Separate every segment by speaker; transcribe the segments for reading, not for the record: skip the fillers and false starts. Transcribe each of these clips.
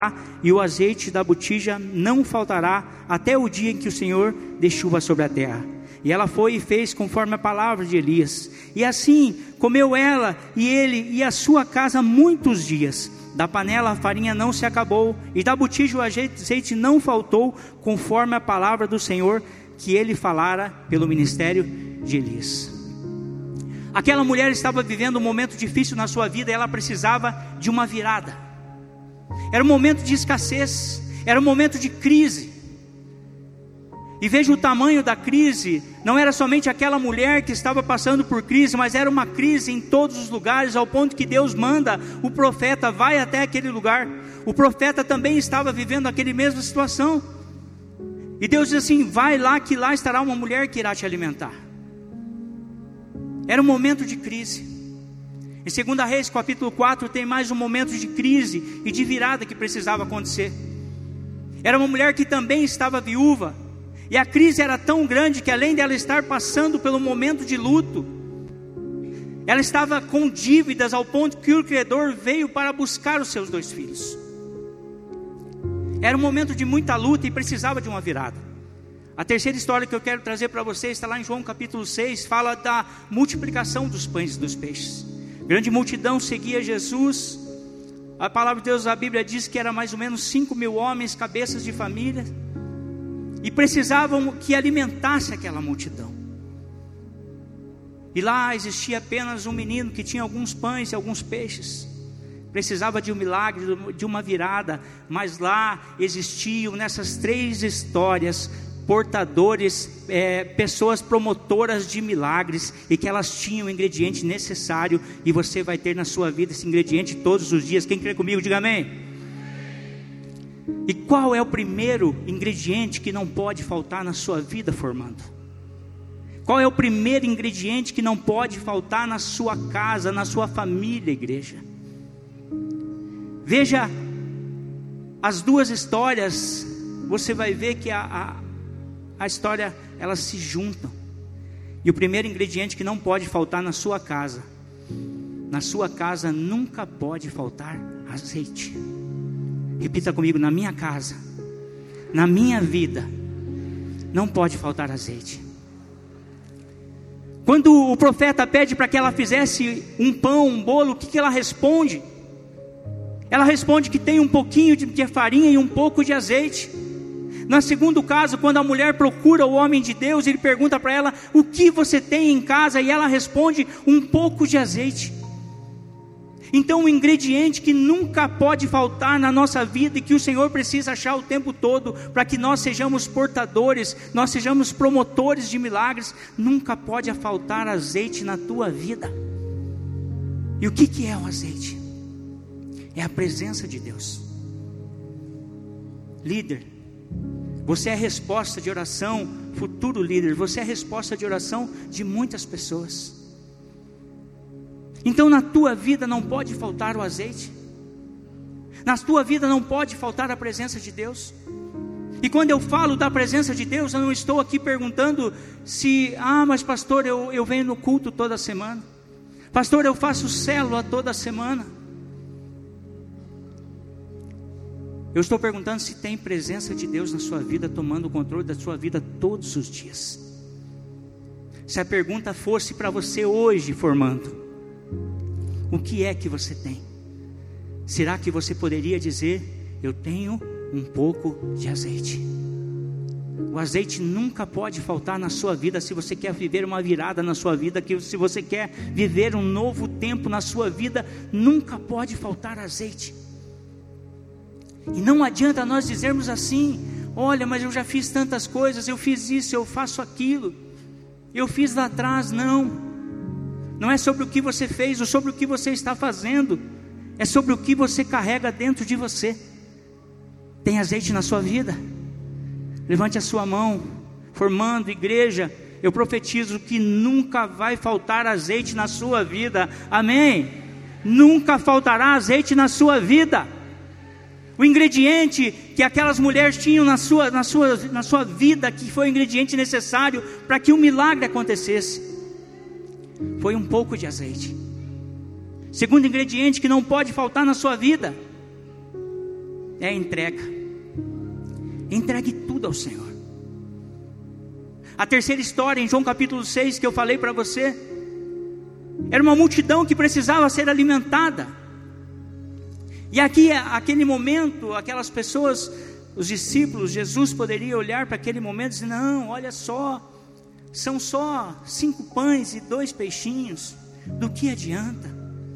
Speaker 1: e o azeite da botija não faltará até o dia em que o Senhor dê chuva sobre a terra. E ela foi e fez conforme a palavra de Elias. E assim comeu ela e ele e a sua casa muitos dias. Da panela a farinha não se acabou, e da botija o azeite não faltou, conforme a palavra do Senhor que ele falara pelo ministério de Elias. Aquela mulher estava vivendo um momento difícil na sua vida, e ela precisava de uma virada. Era um momento de escassez, era um momento de crise. E veja o tamanho da crise. Não era somente aquela mulher que estava passando por crise, mas era uma crise em todos os lugares, ao ponto que Deus manda o profeta, vai até aquele lugar. O profeta também estava vivendo aquela mesma situação, e Deus diz assim: vai lá, que lá estará uma mulher que irá te alimentar. Era um momento de crise. Em 2 Reis capítulo 4 tem mais um momento de crise e de virada que precisava acontecer. Era uma mulher que também estava viúva, e a crise era tão grande que, além dela estar passando pelo momento de luto, ela estava com dívidas, ao ponto que o credor veio para buscar os seus 2 filhos. Era um momento de muita luta e precisava de uma virada. A terceira história que eu quero trazer para vocês está lá em João capítulo 6, fala da multiplicação dos pães e dos peixes. Grande multidão seguia Jesus. A palavra de Deus, a Bíblia diz que era mais ou menos 5.000 homens, cabeças de família, e precisavam que alimentasse aquela multidão. E lá existia apenas um menino que tinha alguns pães e alguns peixes. Precisava de um milagre, de uma virada. Mas lá existiam, nessas 3 histórias, portadores, pessoas promotoras de milagres, e que elas tinham o ingrediente necessário. E você vai ter na sua vida esse ingrediente todos os dias. Quem crê comigo, diga amém. E qual é o primeiro ingrediente que não pode faltar na sua vida, formando? Qual é o primeiro ingrediente que não pode faltar na sua casa, na sua família, igreja? Veja as 2 histórias, você vai ver que a história, elas se juntam. E o primeiro ingrediente que não pode faltar na sua casa nunca pode faltar azeite. Repita comigo: na minha casa, na minha vida, não pode faltar azeite. Quando o profeta pede para que ela fizesse um pão, um bolo, o que ela responde? Ela responde que tem um pouquinho de farinha e um pouco de azeite. No segundo caso, quando a mulher procura o homem de Deus, ele pergunta para ela: o que você tem em casa? E ela responde: um pouco de azeite. Então, o ingrediente que nunca pode faltar na nossa vida, e que o Senhor precisa achar o tempo todo, para que nós sejamos portadores, nós sejamos promotores de milagres, nunca pode faltar azeite na tua vida. E o que é o azeite? É a presença de Deus. Líder, você é a resposta de oração. Futuro líder, você é a resposta de oração de muitas pessoas. Então na tua vida não pode faltar o azeite. Na tua vida não pode faltar a presença de Deus. E quando eu falo da presença de Deus, eu não estou aqui perguntando se: mas pastor, eu venho no culto toda semana. Pastor, eu faço célula toda semana. Eu estou perguntando se tem presença de Deus na sua vida, tomando o controle da sua vida todos os dias. Se a pergunta fosse para você hoje, formando: o que é que você tem? Será que você poderia dizer: eu tenho um pouco de azeite? O azeite nunca pode faltar na sua vida. Se você quer viver uma virada na sua vida, se você quer viver um novo tempo na sua vida, nunca pode faltar azeite. E não adianta nós dizermos assim: olha, mas eu já fiz tantas coisas, eu fiz isso, eu faço aquilo, eu fiz lá atrás. Não é sobre o que você fez ou sobre o que você está fazendo, é sobre o que você carrega dentro de você. Tem azeite na sua vida? Levante a sua mão. Formando, igreja, eu profetizo que nunca vai faltar azeite na sua vida. Amém? Nunca faltará azeite na sua vida. O ingrediente que aquelas mulheres tinham na sua vida, que foi o ingrediente necessário para que um milagre acontecesse, foi um pouco de azeite. Segundo ingrediente que não pode faltar na sua vida é a entrega. Entregue tudo ao Senhor. A terceira história, em João capítulo 6, que eu falei para você, era uma multidão que precisava ser alimentada. E aqui, aquele momento, aquelas pessoas, os discípulos, Jesus poderia olhar para aquele momento e dizer: não, olha só, são só 5 pães e 2 peixinhos, do que adianta?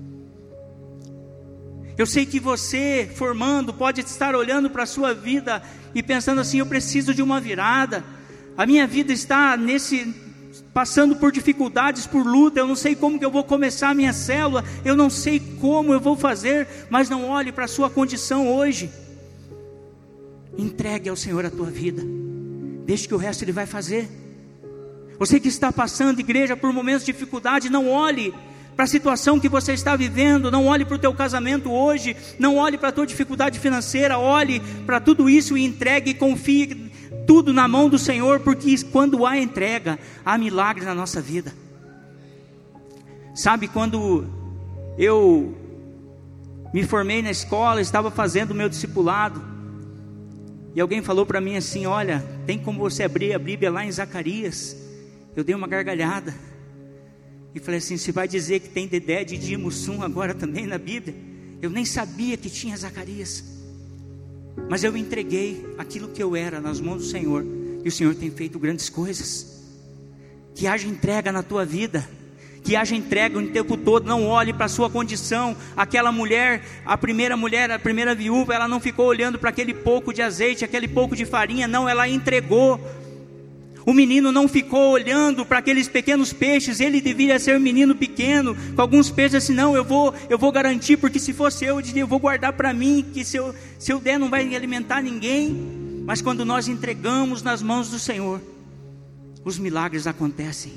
Speaker 1: Eu sei que você, formando, pode estar olhando para a sua vida e pensando assim: eu preciso de uma virada, a minha vida está passando por dificuldades, por luta, eu não sei como que eu vou começar a minha célula, eu não sei como eu vou fazer, mas não olhe para a sua condição hoje. Entregue ao Senhor a tua vida, deixe que o resto Ele vai fazer. Você que está passando, igreja, por momentos de dificuldade, não olhe para a situação que você está vivendo, não olhe para o teu casamento hoje, não olhe para a tua dificuldade financeira, olhe para tudo isso e entregue e confie tudo na mão do Senhor, porque quando há entrega, há milagre na nossa vida. Sabe, quando eu me formei na escola, estava fazendo o meu discipulado, e alguém falou para mim assim: olha, tem como você abrir a Bíblia lá em Zacarias? Eu dei uma gargalhada e falei assim: você vai dizer que tem Dedé, Didi e Mussum agora também na Bíblia? Eu nem sabia que tinha Zacarias, mas eu entreguei aquilo que eu era nas mãos do Senhor, e o Senhor tem feito grandes coisas. Que haja entrega na tua vida, que haja entrega o tempo todo. Não olhe para a sua condição. Aquela mulher, a primeira viúva, ela não ficou olhando para aquele pouco de azeite, aquele pouco de farinha, não, ela entregou. O menino não ficou olhando para aqueles pequenos peixes, ele deveria ser um menino pequeno, com alguns peixes assim: não, eu vou garantir, porque se fosse eu diria, eu vou guardar para mim, que se eu der não vai alimentar ninguém. Mas quando nós entregamos nas mãos do Senhor, os milagres acontecem.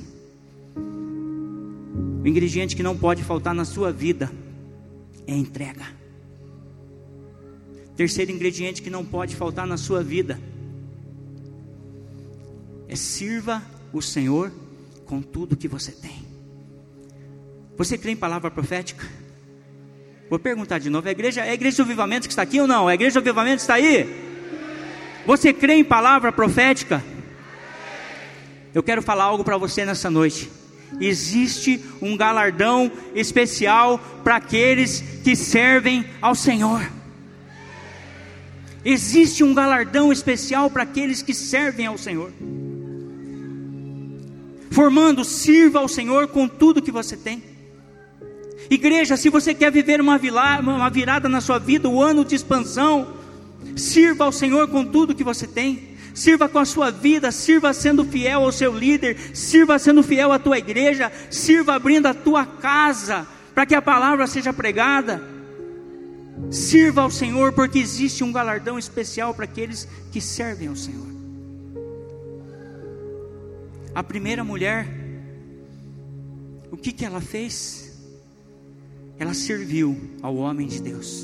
Speaker 1: O ingrediente que não pode faltar na sua vida é a entrega. Terceiro ingrediente que não pode faltar na sua vida é: sirva o Senhor com tudo que você tem. Você crê em palavra profética? Vou perguntar de novo: é a igreja do avivamento que está aqui ou não? A igreja do avivamento está aí? Você crê em palavra profética? Eu quero falar algo para você nessa noite. Existe um galardão especial para aqueles que servem ao Senhor. Existe um galardão especial para aqueles que servem ao Senhor. Formando, sirva ao Senhor com tudo que você tem. Igreja, se você quer viver uma virada na sua vida, o ano de expansão, sirva ao Senhor com tudo que você tem. Sirva com a sua vida, sirva sendo fiel ao seu líder, sirva sendo fiel à tua igreja, sirva abrindo a tua casa, para que a palavra seja pregada. Sirva ao Senhor, porque existe um galardão especial para aqueles que servem ao Senhor. A primeira mulher, o que ela fez? Ela serviu ao homem de Deus.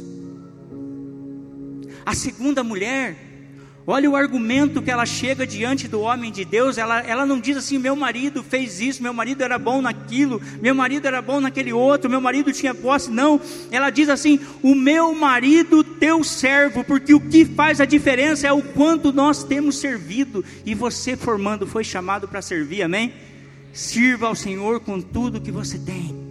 Speaker 1: A segunda mulher, olha o argumento que ela chega diante do homem de Deus. Ela não diz assim: meu marido fez isso, meu marido era bom naquilo, meu marido era bom naquele outro, meu marido tinha posse. Não, ela diz assim: o meu marido, teu servo, porque o que faz a diferença é o quanto nós temos servido. E você, formando, foi chamado para servir, amém? Sirva ao Senhor com tudo que você tem.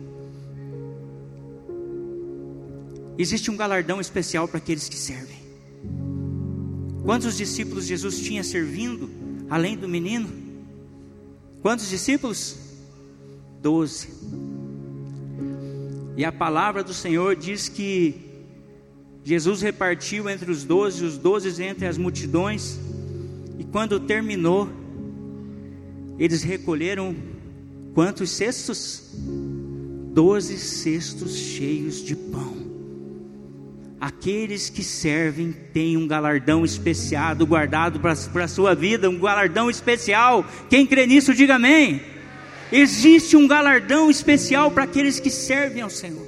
Speaker 1: Existe um galardão especial para aqueles que servem. Quantos discípulos Jesus tinha servindo, além do menino? Quantos discípulos? 12. E a palavra do Senhor diz que Jesus repartiu entre os 12 entre as multidões. E quando terminou, eles recolheram quantos cestos? 12 cestos cheios de pão. Aqueles que servem têm um galardão especial guardado para a sua vida, um galardão especial. Quem crê nisso, diga amém. Existe um galardão especial para aqueles que servem ao Senhor.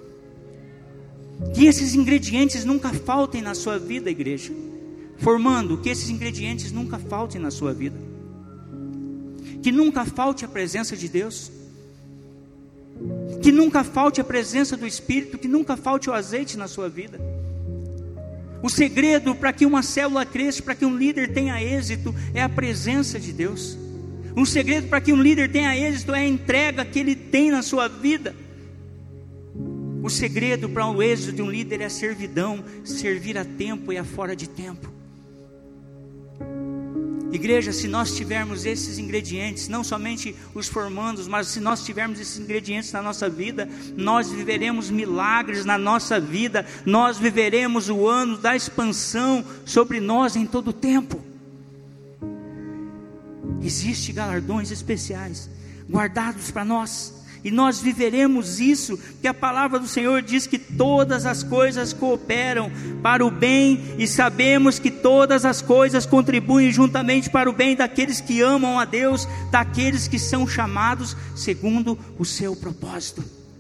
Speaker 1: Que esses ingredientes nunca faltem na sua vida, igreja. Formando, que esses ingredientes nunca faltem na sua vida. Que nunca falte a presença de Deus. Que nunca falte a presença do Espírito, que nunca falte o azeite na sua vida. O segredo para que uma célula cresça, para que um líder tenha êxito, é a presença de Deus. Um segredo para que um líder tenha êxito é a entrega que ele tem na sua vida. O segredo para o êxito de um líder é a servidão, servir a tempo e a fora de tempo. Igreja, se nós tivermos esses ingredientes, não somente os formandos, mas se nós tivermos esses ingredientes na nossa vida, nós viveremos milagres na nossa vida, nós viveremos o ano da expansão sobre nós em todo o tempo. Existem galardões especiais guardados para nós, e nós viveremos isso, porque a palavra do Senhor diz que todas as coisas cooperam para o bem, e sabemos que todas as coisas contribuem juntamente para o bem daqueles que amam a Deus, daqueles que são chamados segundo o seu propósito.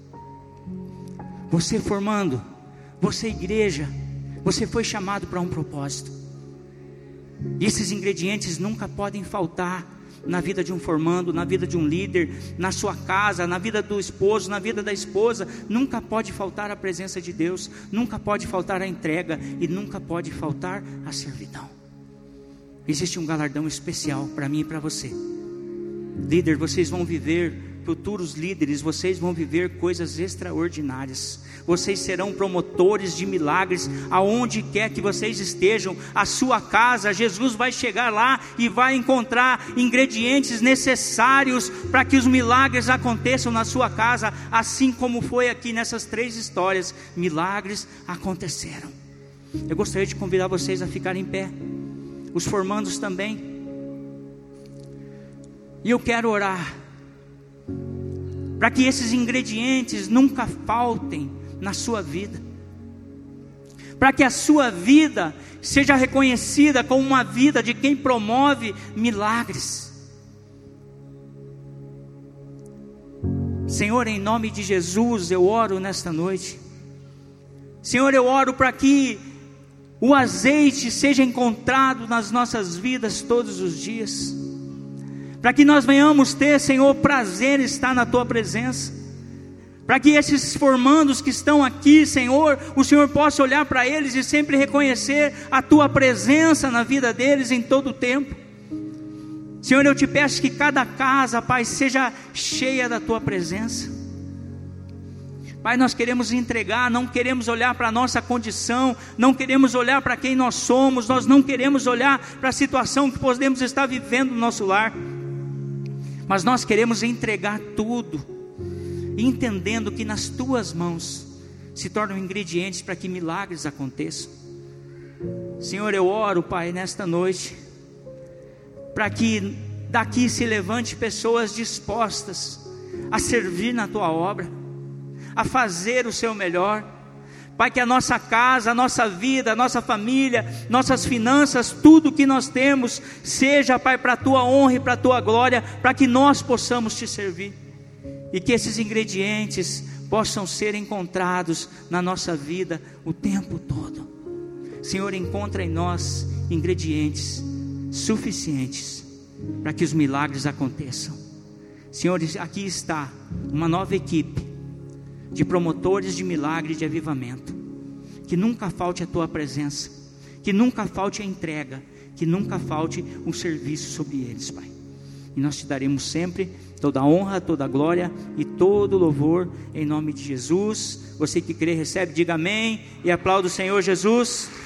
Speaker 1: Você formando, você igreja, você foi chamado para um propósito. Esses ingredientes nunca podem faltar na vida de um formando, na vida de um líder, na sua casa, na vida do esposo, na vida da esposa. Nunca pode faltar a presença de Deus, nunca pode faltar a entrega, e nunca pode faltar a servidão. Existe um galardão especial para mim e para você. Líder, vocês vão viver, futuros líderes, vocês vão viver coisas extraordinárias. Vocês serão promotores de milagres aonde quer que vocês estejam. A sua casa, Jesus vai chegar lá e vai encontrar ingredientes necessários para que os milagres aconteçam na sua casa, assim como foi aqui nessas 3 histórias. Milagres aconteceram. Eu gostaria de convidar vocês a ficarem em pé, os formandos também, e eu quero orar para que esses ingredientes nunca faltem na sua vida, para que a sua vida seja reconhecida como uma vida de quem promove milagres. Senhor, em nome de Jesus, eu oro nesta noite. Senhor, eu oro para que o azeite seja encontrado nas nossas vidas todos os dias, para que nós venhamos ter, Senhor, prazer em estar na Tua presença, para que esses formandos que estão aqui, Senhor, o Senhor possa olhar para eles e sempre reconhecer a Tua presença na vida deles em todo o tempo. Senhor, eu te peço que cada casa, Pai, seja cheia da Tua presença. Pai, nós queremos entregar, não queremos olhar para a nossa condição, não queremos olhar para quem nós somos, nós não queremos olhar para a situação que podemos estar vivendo no nosso lar, mas nós queremos entregar tudo, entendendo que nas Tuas mãos se tornam ingredientes para que milagres aconteçam. Senhor, eu oro, Pai, nesta noite, para que daqui se levante pessoas dispostas a servir na Tua obra, a fazer o seu melhor. Pai, que a nossa casa, a nossa vida, a nossa família, nossas finanças, tudo que nós temos, seja, Pai, para a Tua honra e para a Tua glória, para que nós possamos Te servir, e que esses ingredientes possam ser encontrados na nossa vida o tempo todo. Senhor, encontra em nós ingredientes suficientes para que os milagres aconteçam. Senhor, aqui está uma nova equipe de promotores de milagre e de avivamento. Que nunca falte a Tua presença, que nunca falte a entrega, que nunca falte um serviço sobre eles, Pai. E nós Te daremos sempre toda a honra, toda a glória e todo o louvor, em nome de Jesus. Você que crê, recebe, diga amém e aplauda o Senhor Jesus.